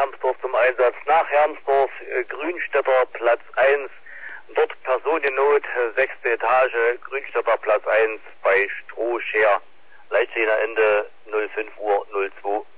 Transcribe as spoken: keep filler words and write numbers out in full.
Hermsdorf zum Einsatz. Nach Hermsdorf, äh, Grünstädter, Platz eins. Dort Personennot, äh, sechste Etage, Grünstädter, Platz eins bei Strohscher. Leitstehender Ende null fünf Uhr null zwei.